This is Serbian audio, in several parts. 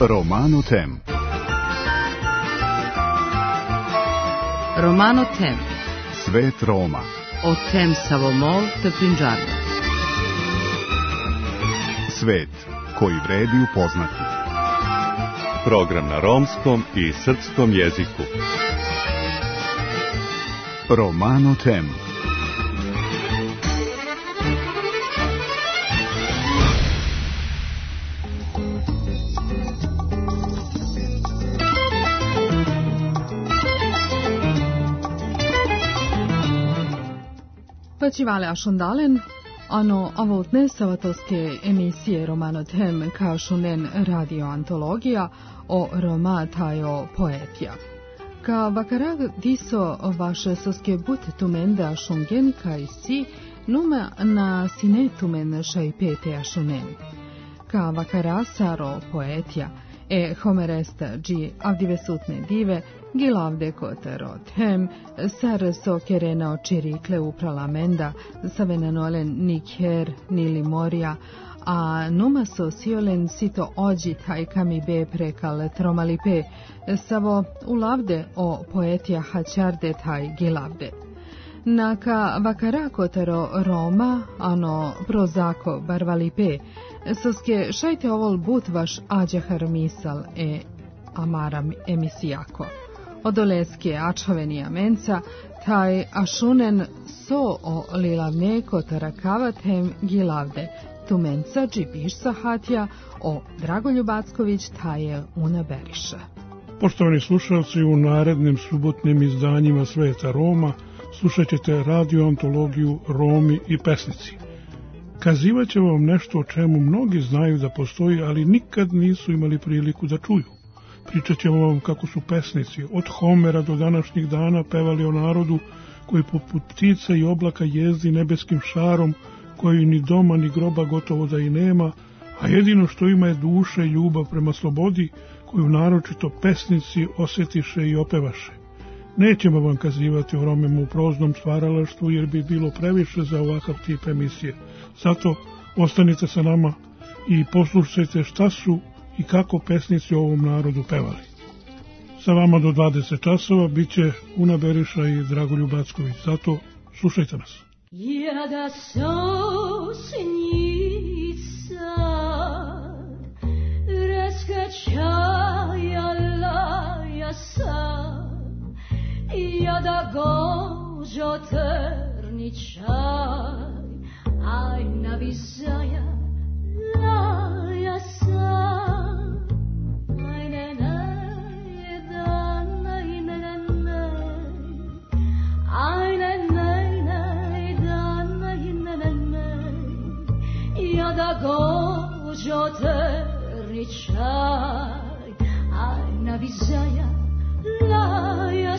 Romano Tem. Romano Tem. Svet Roma. O tem Savomol te Punjabi. Svet koji vredi upoznati. Program na romskom i srpskom jeziku. Romano Tem. Počivale ašundalen, ano avotne savatoske emisije Romano Tem kašunen radioantologija o Roma tajo poetija. Ka vakarag diso vaše soske but tumende ašungen kaj si numa na sine tumen šajpete ašunen. Ka vakara saro poetija e homeresta gi avdivesutne dive gilavde kotero tem sar so kerena očirikle uprala menda savenanolen nikher nili morja a numa so siolen sito ođi taj kami be prekal tromalipe savo ulavde o poetija hačarde taj gilavde. Naka vakara kotero Roma ano prozako barvalipe soske šajte ovol but vaš ađahar misal e amaram emisijako. Odoleske ačhovenija menca, taj ašunen so o lilavne kotara kavatem gilavde, tu menca džibiš sahatja o Dragoljub Acković taje una beriša. Poštovani slušalci, u narednim subotnim izdanjima Sveta Roma slušat ćete radioantologiju Romi i pesnici. Kazivat će vam nešto o čemu mnogi znaju da postoji, ali nikad nisu imali priliku da čuju. Pričat ćemo vam kako su pesnici od Homera do današnjih dana pevali o narodu koji poput ptica i oblaka jezdi nebeskim šarom, koji ni doma ni groba gotovo da i nema, a jedino što ima je duša i ljubav prema slobodi, koju naročito pesnici osjetiše i opevaše. Nećemo vam kazivati o Romima u proznom stvaralaštvu, jer bi bilo previše za ovakav tip emisije. Zato ostanite sa nama i poslušajte šta su i kako pesnici o ovom narodu pevali. Sa vama do 20 časova bit će Una Beriša i Dragoljub Acković. Zato slušajte nas. Ja da sosnica raskačajala ja sam, ja da gođo trničaj, aj navizaja ja sam, aj ne da ne ne, aj ne da ne, ja da gođo trničaj, aj navizaja ja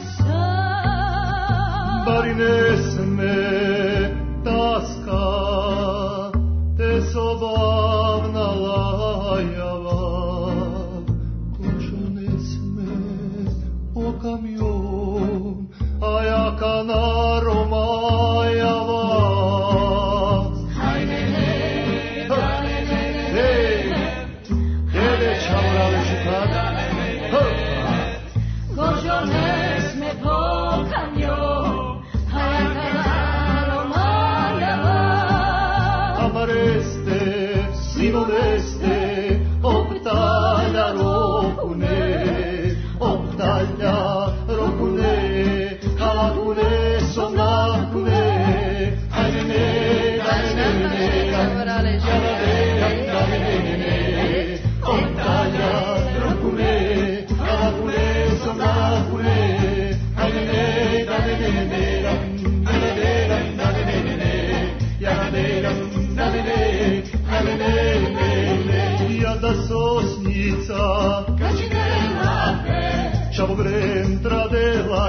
sam. Bari ne sme taska te sobavna lajava, kočo ne sme o kamion, a jaka na Romajava. Hajde ne, da ne, jede čavra lešikada, kočo ne sme po kamion, a jaka na Romajava. Amareste, sinoveste, optalja rokune, kalakune, somnakune, hajde ne, optalja rokune, kalakune, somnakune, hajde ne, ja da sosnica čavo vrem tradela,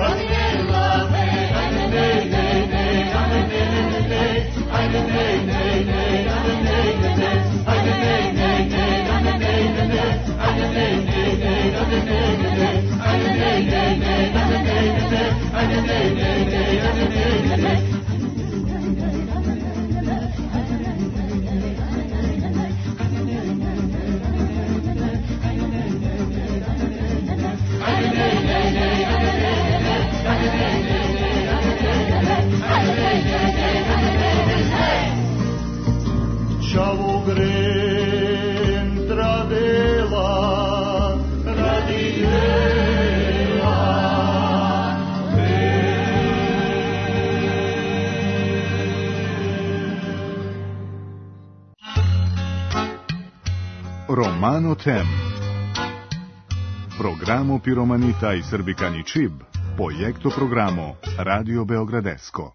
Romano Tem. Programo Piromanita i Srbikani Čib, projekto programo Radio Beogradesko.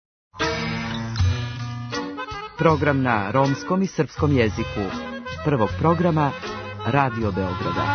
Program na romskom i srpskom jeziku. Prvog programa Radio Beograda.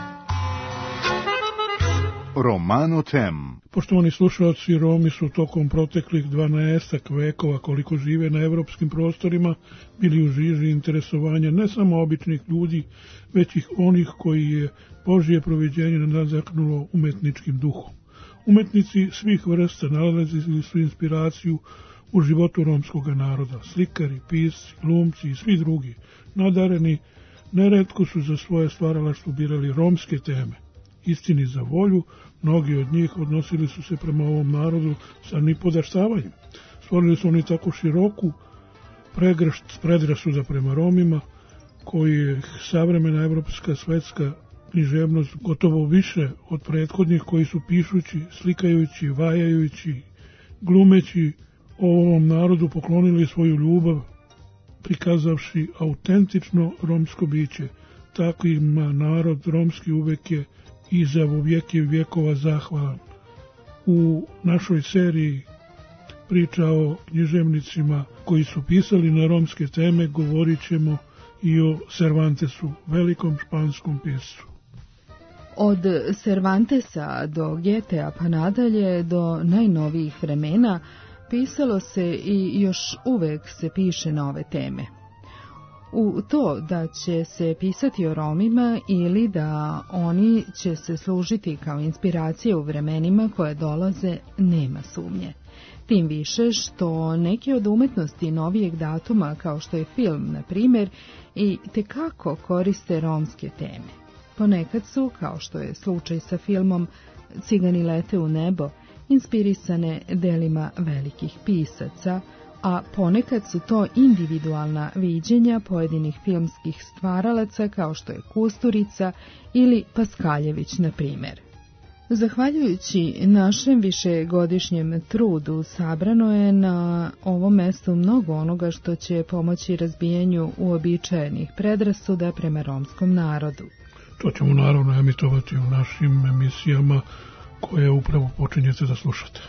Romano Tem. Poštovani slušalci, Romi su tokom proteklih 12 vekova koliko žive na evropskim prostorima bili u žiži interesovanja ne samo običnih ljudi, već i onih koji je Božje proviđenje nadahnulo umetničkim duhom. Umetnici svih vrsta nalazili su inspiraciju u životu romskog naroda. Slikari, pisci, glumci i svi drugi nadareni neretko su za svoje stvaralaštvo birali romske teme. Istini za volju, mnogi od njih odnosili su se prema ovom narodu sa nipodaštavanjem. Stvorili su oni tako široku pregršt predrasuda prema Romima, koji je savremena evropska svetska književnost gotovo više od prethodnih koji su pišući, slikajući, vajajući, glumeći ovom narodu poklonili svoju ljubav, prikazavši autentično romsko biće. Takvima narod romski uvek je i za vijeke vjekova zahvalan. U našoj seriji priča o književnicima koji su pisali na romske teme govorit ćemo i o Cervantesu, velikom španskom piscu. Od Cervantesa do Goethea pa nadalje do najnovijih vremena pisalo se i još uvek se piše na ove teme. U to da će se pisati o Romima ili da oni će se služiti kao inspiracija u vremenima koje dolaze, nema sumnje. Tim više što neke od umetnosti novijeg datuma, kao što je film, na primjer, i tekako koriste romske teme. Ponekad su, kao što je slučaj sa filmom Cigani lete u nebo, inspirisane delima velikih pisaca, a ponekad su to individualna viđenja pojedinih filmskih stvaralaca kao što je Kusturica ili Paskaljević, na primjer. Zahvaljujući našem višegodišnjem trudu sabrano je na ovom mestu mnogo onoga što će pomoći razbijanju uobičajenih predrasuda prema romskom narodu. To ćemo naravno emitovati u našim emisijama koje upravo počinjete da slušate.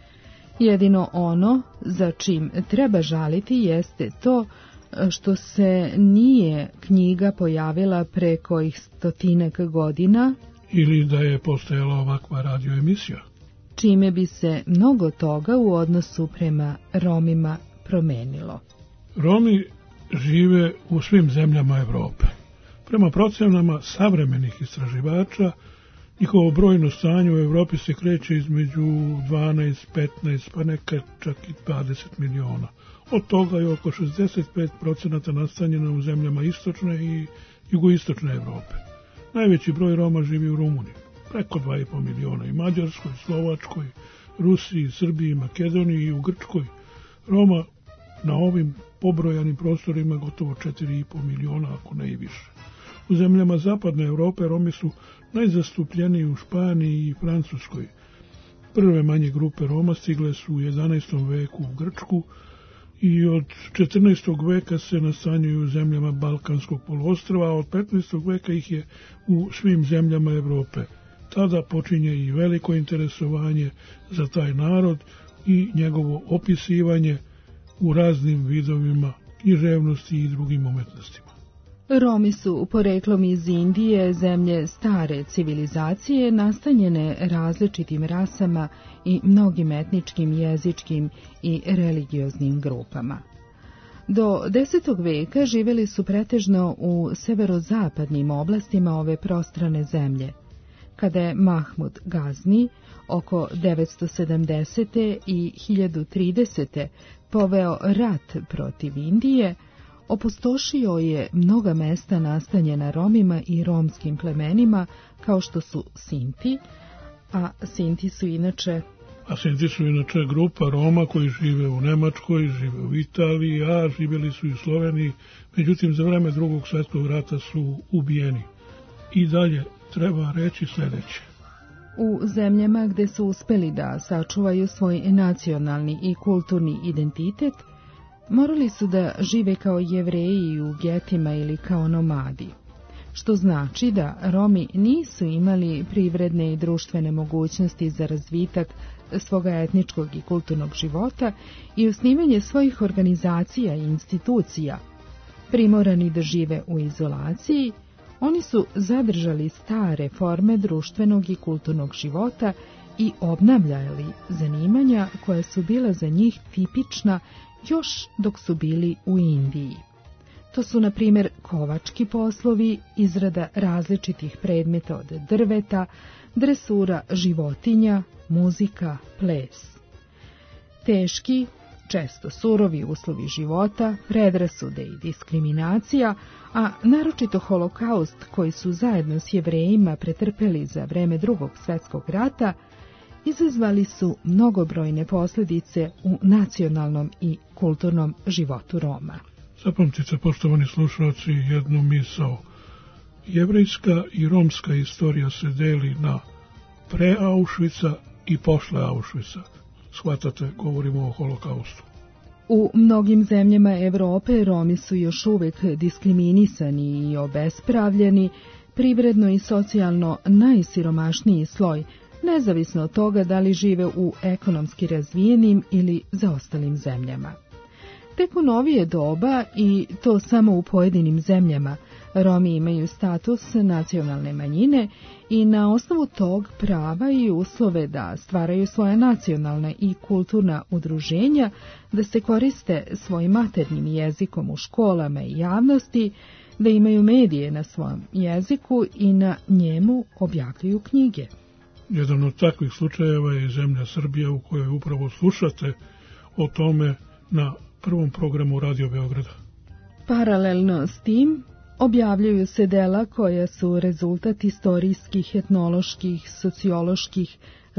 Jedino ono za čim treba žaliti jeste to što se nije knjiga pojavila pre kojih 100 godina ili da je postojala ovakva radioemisija, čime bi se mnogo toga u odnosu prema Romima promenilo. Romi žive u svim zemljama Evrope. Prema procenama savremenih istraživača, njihovo brojno stanje u Evropi se kreće između 12, 15, pa nekad čak i 20 miliona. Od toga je oko 65% nastanjeno u zemljama istočne i jugoistočne Evrope. Najveći broj Roma živi u Rumuniji, preko 2,5 miliona, i Mađarskoj, Slovačkoj, Rusiji, Srbiji, Makedoniji i u Grčkoj. Roma na ovim pobrojanim prostorima gotovo 4,5 miliona, ako ne i više. U zemljama zapadne Evrope Romi su najzastupljeniji u Španiji i Francuskoj. Prve manje grupe Roma stigle su u 11. veku u Grčku i od 14. veka se nastanjuju u zemljama Balkanskog poluostrva, a od 15. veka ih je u svim zemljama Evrope. Tada počinje i veliko interesovanje za taj narod i njegovo opisivanje u raznim vidovima književnosti i drugim umetnostima. Romi su poreklom iz Indije, zemlje stare civilizacije, nastanjene različitim rasama i mnogim etničkim, jezičkim i religioznim grupama. Do 10. veka živjeli su pretežno u severozapadnim oblastima ove prostrane zemlje. Kada je Mahmud Gazni oko 970. i 1030. poveo rat protiv Indije, opustošio je mnoga mesta nastanjena Romima i romskim plemenima, kao što su Sinti, a Sinti su inače grupa Roma koji žive u Nemačkoj, žive u Italiji, a živjeli su i u Sloveniji, međutim za vreme Drugog svjetskog rata su ubijeni. I dalje treba reći sljedeće. U zemljama gde su uspeli da sačuvaju svoj nacionalni i kulturni identitet, morali su da žive kao Jevreji u getima ili kao nomadi. što znači da Romi nisu imali privredne i društvene mogućnosti za razvitak svoga etničkog i kulturnog života i osnivanje svojih organizacija i institucija. Primorani da žive u izolaciji, oni su zadržali stare forme društvenog i kulturnog života i obnavljali zanimanja koja su bila za njih tipična još dok su bili u Indiji. To su, na primjer, kovački poslovi, izrada različitih predmeta od drveta, dresura životinja, muzika, ples. Teški, često surovi uslovi života, predrasude i diskriminacija, a naročito holokaust koji su zajedno s Jevrejima pretrpeli za vreme Drugog svjetskog rata, izazvali su mnogobrojne posljedice u nacionalnom i kulturnom životu Roma. Zapamtite, poštovani slušalci, jednu misao. Jevrejska i romska istorija se deli na pre Auschwitza i posle Auschwitza. Shvatate, govorimo o holokaustu. U mnogim zemljama Evrope Romi su još uvek diskriminisani i obespravljeni, privredno i socijalno najsiromašniji sloj, nezavisno od toga da li žive u ekonomski razvijenim ili zaostalim zemljama. Tek u novije doba, i to samo u pojedinim zemljama, Romi imaju status nacionalne manjine i na osnovu tog prava i uslove da stvaraju svoja nacionalna i kulturna udruženja, da se koriste svojim maternjim jezikom u školama i javnosti, da imaju medije na svom jeziku i na njemu objavljuju knjige. Jedan od takvih slučajeva je zemlja Srbija, u kojoj upravo slušate o tome na prvom programu Radio Beograda. Paralelno s tim objavljuju se dela koja su rezultat istorijskih, etnoloških, socioloških,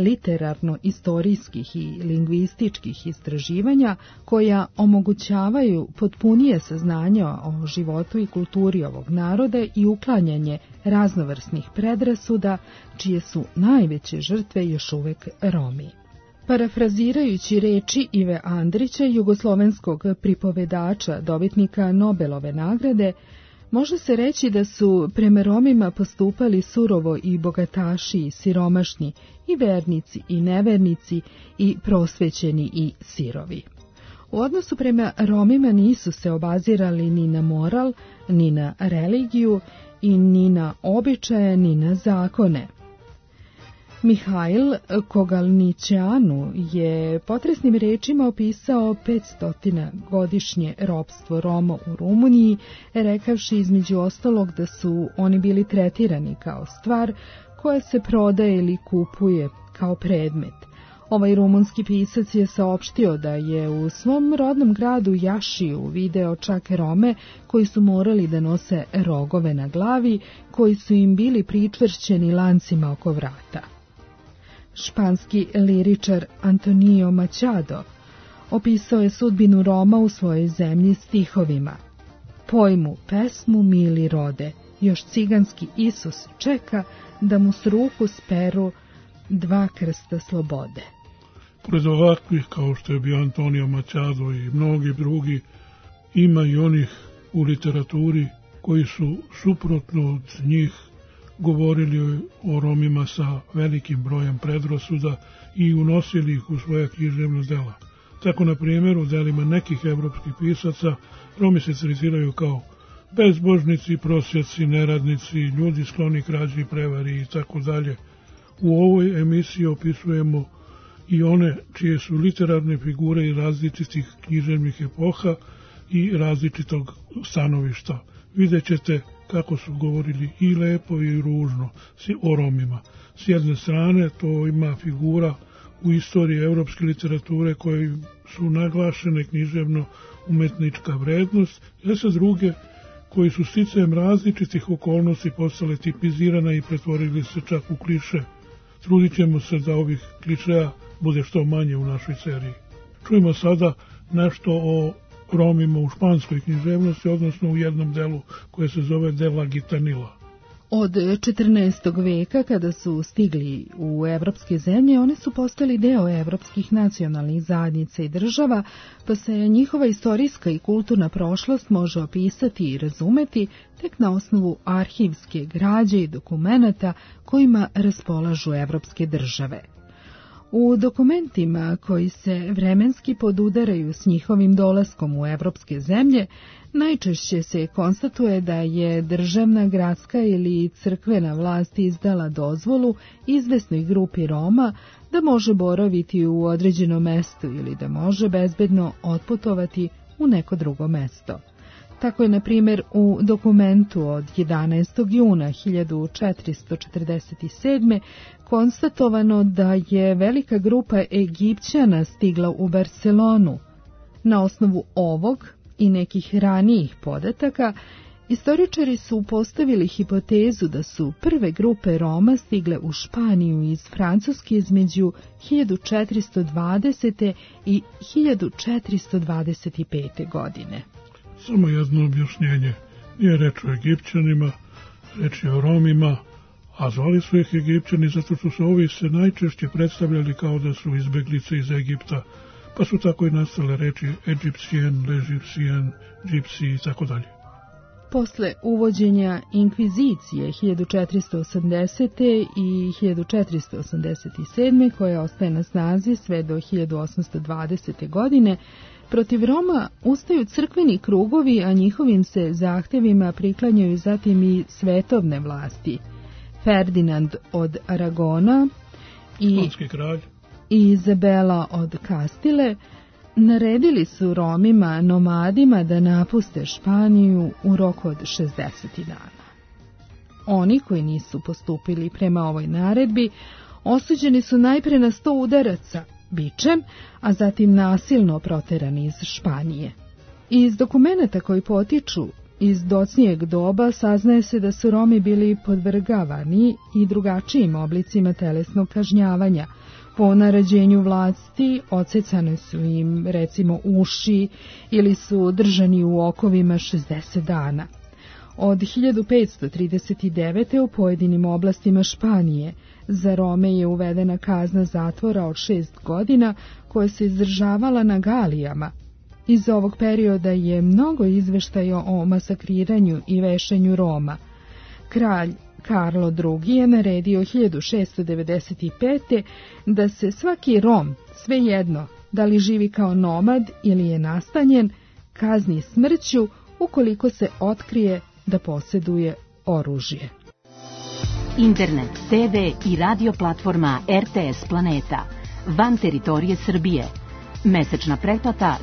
literarno-istorijskih i lingvističkih istraživanja koja omogućavaju potpunije saznanja o životu i kulturi ovog naroda i uklanjanje raznovrsnih predrasuda, čije su najveće žrtve još uvek Romi. Parafrazirajući reči Ive Andrića, jugoslovenskog pripovedača, dobitnika Nobelove nagrade, može se reći da su prema Romima postupali surovo i bogataši i siromašni, i vernici i nevernici, i prosvećeni i sirovi. U odnosu prema Romima nisu se obazirali ni na moral, ni na religiju, i ni na običaje, ni na zakone. Mihajl Kogalnićanu je potresnim rečima opisao 500-godišnje ropstvo Roma u Rumuniji, rekavši između ostalog da su oni bili tretirani kao stvar koja se prodaje ili kupuje kao predmet. Ovaj rumunski pisac je saopštio da je u svom rodnom gradu Jašiju video čak Rome koji su morali da nose rogove na glavi, koji su im bili pričvršćeni lancima oko vrata. Španski liričar Antonio Machado opisao je sudbinu Roma u svojoj zemlji stihovima. Pojmu pesmu mili rode, još ciganski Isus čeka da mu s ruku speru 2 krsta slobode. Pored ovakvih, kao što je bio Antonio Machado i mnogi drugi, ima i onih u literaturi koji su suprotno od njih govorili o Romima sa velikim brojem predrasuda i unosili ih u svoja književna dela. Tako, na primjer, u delima nekih evropskih pisaca Romi se tretiraju kao bezbožnici, prosjaci, neradnici, ljudi skloni krađi i prevari i tako dalje. U ovoj emisiji opisujemo i one čije su literarne figure i različitih književnih epoha i različitog stanovišta. Vidjet ćete kako su govorili i lepo i ružno o Romima. S jedne strane to ima figura u istoriji evropske literature koje su naglašene književno umetnička vrednost, a sa druge koji su sticajem različitih okolnosti postale tipizirana i pretvorili se čak u kliše. Trudit ćemo se da ovih klišeja bude što manje u našoj seriji. Čujemo sada nešto o Romima u španskoj književnosti, odnosno u jednom delu koje se zove De la Gitanilla. Od 14. veka, kada su stigli u evropske zemlje, one su postali deo evropskih nacionalnih zajednica i država, pa se njihova istorijska i kulturna prošlost može opisati i razumeti tek na osnovu arhivske građe i dokumenata kojima raspolažu evropske države. U dokumentima koji se vremenski podudaraju s njihovim dolaskom u evropske zemlje, najčešće se konstatuje da je državna, gradska ili crkvena vlast izdala dozvolu izvesnoj grupi Roma da može boraviti u određenom mestu ili da može bezbedno otputovati u neko drugo mesto. Tako je, na primjer, u dokumentu od 11. juna 1447. konstatovano da je velika grupa Egipćana stigla u Barcelonu. Na osnovu ovog i nekih ranijih podataka, istoričari su postavili hipotezu da su prve grupe Roma stigle u Španiju iz Francuske između 1420. i 1425. godine. Samo jedno objašnjenje. Nije reč o Egipćanima, reč je o Romima, a zvali su ih Egipćani zato što su ovi se najčešće predstavljali kao da su izbeglice iz Egipta, pa su tako i nastale reči Egyptian, Legipsian, Gypsy i tako dalje. Posle uvođenja inkvizicije 1480. i 1487. koja ostaje na snazi sve do 1820. godine, protiv Roma ustaju crkveni krugovi, a njihovim se zahtevima priklanjaju zatim i svetovne vlasti. Ferdinand od Aragona i Izabela od Kastile naredili su Romima, nomadima, da napuste Španiju u roku od 60 dana. Oni koji nisu postupili prema ovoj naredbi osuđeni su najpre na 100 udaraca bičem, a zatim nasilno proterani iz Španije. Iz dokumenata koji potiču iz docnijeg doba saznaje se da su Romi bili podvrgavani i drugačijim oblicima telesnog kažnjavanja. Po naređenju vlasti odsecane su im, recimo, uši ili su držani u okovima 60 dana. Od 1539. u pojedinim oblastima Španije za Rome je uvedena kazna zatvora od 6 godina koja se izdržavala na Galijama. Iz ovog perioda je mnogo izveštaja o masakriranju i vešanju Roma. Kralj Karlo II. Je naredio 1695. da se svaki Rom, svejedno da li živi kao nomad ili je nastanjen, kazni smrću ukoliko se otkrije da posjeduje oružje. Internet, TV i radio platforma RTS Planeta van teritorije Srbije. Mesečna pretplata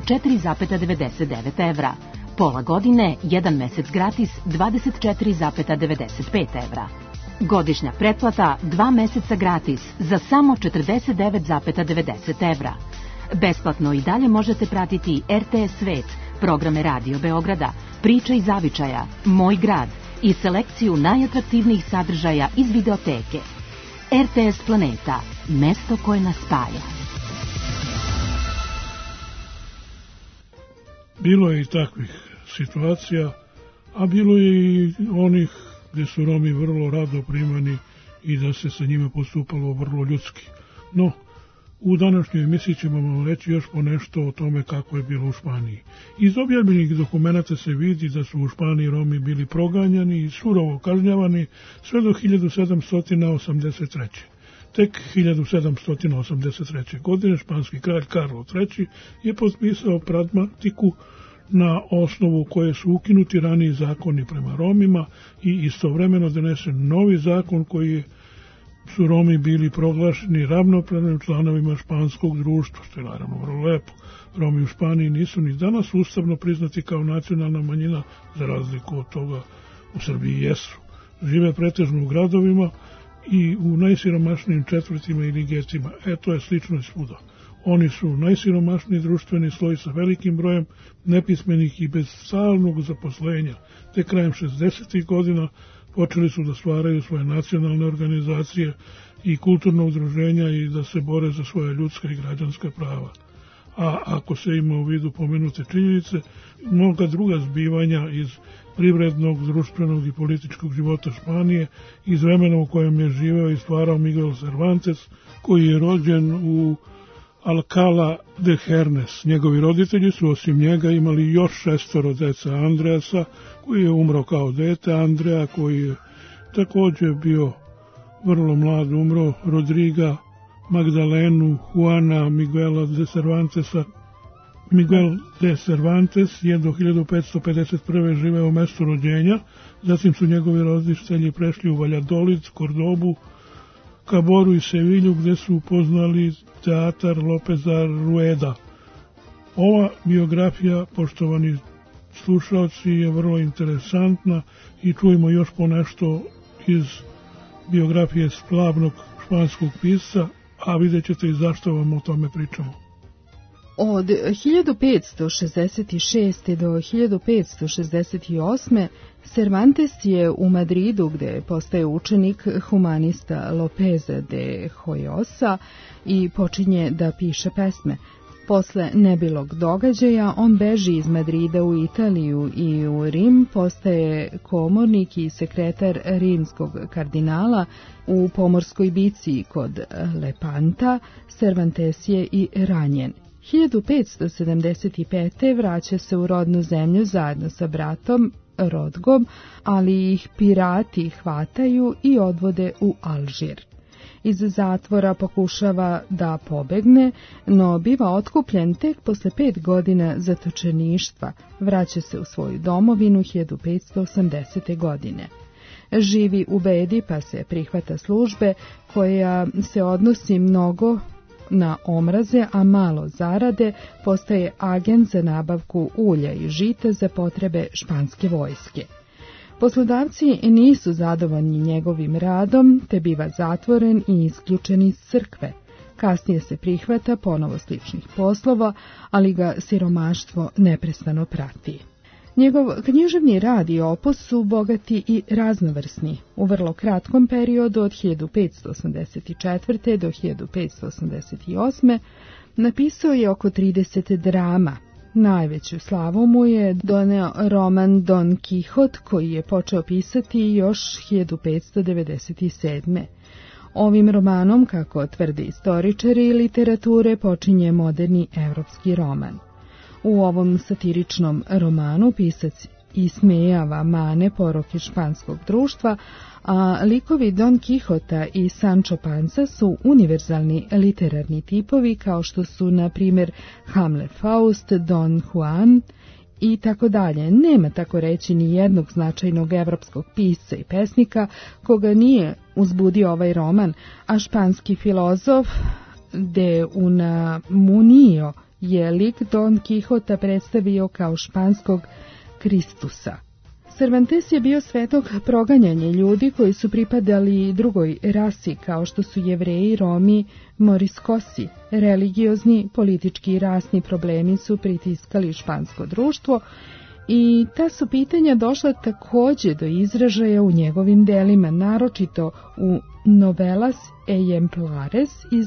4,99 evra. Pola godine, 1 mesec gratis 24,95 evra. Godišnja pretplata 2 meseca gratis za samo 49,90 evra. Besplatno i dalje možete pratiti RTS Svet, programe Radio Beograda, Priča iz zavičaja, Moj grad i selekciju najatraktivnijih sadržaja iz videoteke. RTS Planeta, mesto koje nas spaja. Bilo je i takvih situacija, a bilo je i onih gdje su Romi vrlo rado primani i da se sa njima postupalo vrlo ljudski. No, u današnjoj emisiji ćemo vam reći još po nešto o tome kako je bilo u Španiji. Iz objavljenih dokumenata se vidi da su u Španiji Romi bili proganjani i surovo kažnjavani sve do 1783. Tek 1783. godine španski kralj Karlo III. Je potpisao pragmatiku na osnovu koje su ukinuti raniji zakoni prema Romima i istovremeno donesen novi zakon koji su Romi bili proglašeni ravnopravnim članovima španskog društva, što je naravno vrlo lepo. Romi u Španiji nisu ni danas ustavno priznati kao nacionalna manjina, za razliku od toga u Srbiji jesu. Žive pretežno u gradovima i u najsiromašnijim četvrtima ili gecima. To je slično i svuda. Oni su najsiromašniji društveni sloj sa velikim brojem nepismenih i bez stalnog zaposlenja. Te krajem 60. godina počeli su da stvaraju svoje nacionalne organizacije i kulturno udruženja i da se bore za svoje ljudska i građanska prava. a ako se ima u vidu pomenute činjenice, mnoga druga zbivanja iz privrednog, društvenog i političkog života Španije iz vremena u kojem je živeo i stvarao Miguel Cervantes, koji je rođen u Alcalá de Henares. Njegovi roditelji su osim njega imali još 6 deca Andreasa, koji je umro kao dete, Andrea koji je također bio vrlo mlad, umro, Rodriga, Magdalenu, Juana, Miguela de Cervantesa. Miguel de Cervantes je do 1551. živeo u mestu rođenja, zatim su njegovi roditelji prešli u Valladolid, Kordobu, Caboru i Sevilju, gde su upoznali teatar Lopeza Rueda. Ova biografija, poštovani slušalci, je vrlo interesantna i čujemo još ponešto iz biografije slavnog španskog pisca, a vidjet ćete i zašto vam o tome pričamo. Od 1566. do 1568. Cervantes je u Madridu, gde postaje učenik humanista Lopeza de Hoyosa i počinje da piše pesme. Posle nebilog događaja on beži iz Madrida u Italiju i u Rim, postaje komornik i sekretar rimskog kardinala. U pomorskoj bici kod Lepanta Cervantes je i ranjen. 1575. vraća se u rodnu zemlju zajedno sa bratom Rodgom, ali ih pirati hvataju i odvode u Alžir. Iz zatvora pokušava da pobegne, no biva otkupljen tek posle 5 godina zatočeništva. Vraća se u svoju domovinu 1580. godine. Živi u bedi pa se prihvata službe koja se odnosi mnogo na omraze, a malo zarade, postaje agent za nabavku ulja i žita za potrebe španske vojske. Poslodavci nisu zadovoljni njegovim radom, te biva zatvoren i isključen iz crkve. Kasnije se prihvata ponovo sličnih poslova, ali ga siromaštvo neprestano prati. Njegov književni rad i opus su bogati i raznovrsni. U vrlo kratkom periodu od 1584. do 1588. napisao je oko 30 drama. Najveću slavu mu je doneo roman Don Quixote, koji je počeo pisati još 1597. Ovim romanom, kako tvrde istoričari literature, počinje moderni evropski roman. U ovom satiričnom romanu pisac ismejava mane poroke španskog društva, a likovi Don Quixota i Sancho Panza su univerzalni literarni tipovi kao što su, na primjer, Hamlet Faust, Don Juan i tako dalje. Nema, tako reći, ni jednog značajnog evropskog pisca i pesnika koga nije uzbudio ovaj roman, a španski filozof de Unamunio je lik Don Quixota predstavio kao španskog Kristusa. Cervantes je bio svetog proganjanja ljudi koji su pripadali drugoj rasi, kao što su Jevreji, Romi, Moriskosi. Religiozni, politički i rasni problemi su pritiskali špansko društvo i ta su pitanja došla također do izražaja u njegovim delima, naročito u Novelas Ejemplares iz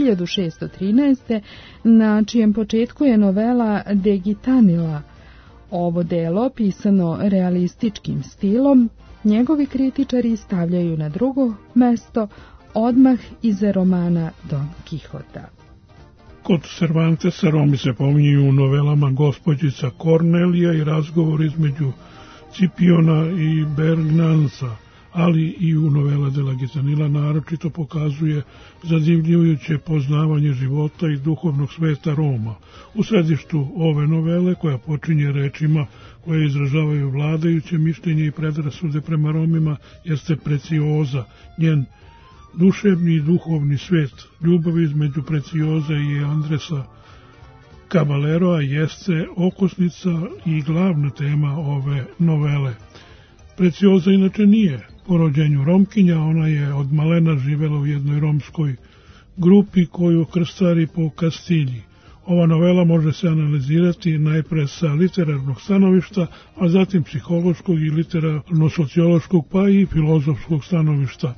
1613. na čijem početku je novela De Gitanilla. Ovo delo, pisano realističkim stilom, njegovi kritičari stavljaju na drugo mesto odmah iza romana Don Quixota. Kod Cervantesa Romi se pominju u novelama Gospođica Kornelija i razgovor između Cipiona i Bergnansa, ali i u novela de la Gitanilla naročito pokazuje zadivljujuće poznavanje života i duhovnog sveta Roma. U središtu ove novele, koja počinje rečima koje izražavaju vladajuće mišljenje i predrasude prema Romima, jeste Precioza, njen duševni i duhovni svet. Ljubav između Precioze i Andresa Caballeroa jeste okosnica i glavna tema ove novele. Precioza inače nije po rođenju Romkinja, ona je od malena živela u jednoj romskoj grupi koju krstari po Kastilji. Ova novela može se analizirati najpre sa literarnog stanovišta, a zatim psihološkog i literarno-sociološkog pa i filozofskog stanovišta.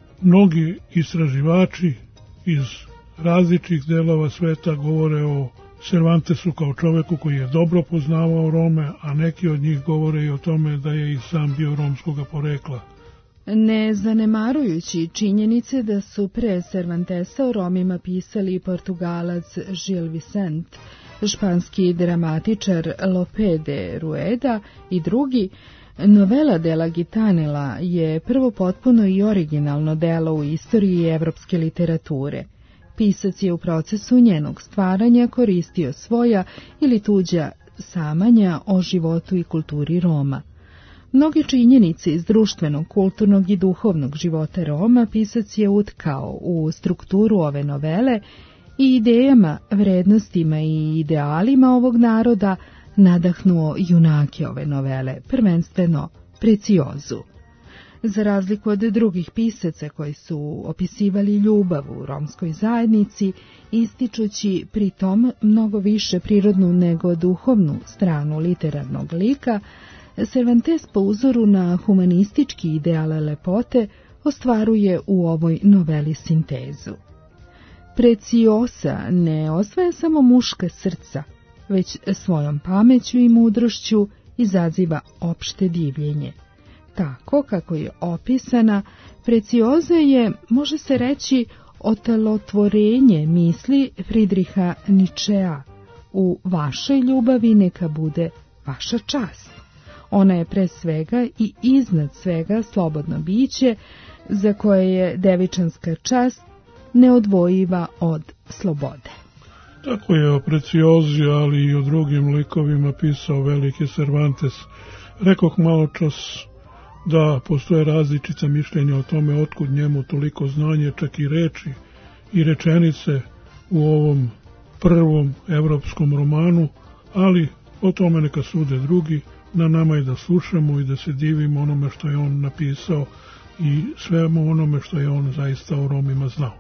Mnogi istraživači iz različitih delova sveta govore o Cervantesu kao čoveku koji je dobro poznavao Rome, a neki od njih govore i o tome da je i sam bio romskoga porekla. Ne zanemarujući činjenice da su pre Cervantesa o Romima pisali Portugalac Gil Vicente, španski dramatičar Lope de Rueda i drugi, novela de la Gitanella je prvo potpuno i originalno delo u istoriji evropske literature. Pisac je u procesu njenog stvaranja koristio svoja ili tuđa samanja o životu i kulturi Roma. Mnoge činjenice iz društvenog, kulturnog i duhovnog života Roma pisac je utkao u strukturu ove novele i idejama, vrednostima i idealima ovog naroda nadahnuo junake ove novele, prvenstveno Preciozu. Za razliku od drugih pisaca koji su opisivali ljubav u romskoj zajednici, ističući pritom mnogo više prirodnu nego duhovnu stranu literarnog lika, Cervantes po uzoru na humanistički ideal lepote ostvaruje u ovoj noveli sintezu. Preciosa ne osvaja samo muška srca, već svojom pameću i mudrošću izaziva opšte divljenje. Tako kako je opisana, Precioza je, može se reći, otelotvorenje misli Friedricha Nietzschea. U vašoj ljubavi neka bude vaša čast. Ona je pre svega i iznad svega slobodno biće, za koje je devičanska čast neodvojiva od slobode. Tako je o Preciozi, ali i o drugim likovima pisao veliki Cervantes. Rekoh malo čas da postoje različita mišljenja o tome otkud njemu toliko znanje, čak i reči i rečenice u ovom prvom evropskom romanu, ali o tome neka sude drugi. Na nama je da slušamo i da se divimo onome što je on napisao i svemu onome što je on zaista o Romima znao.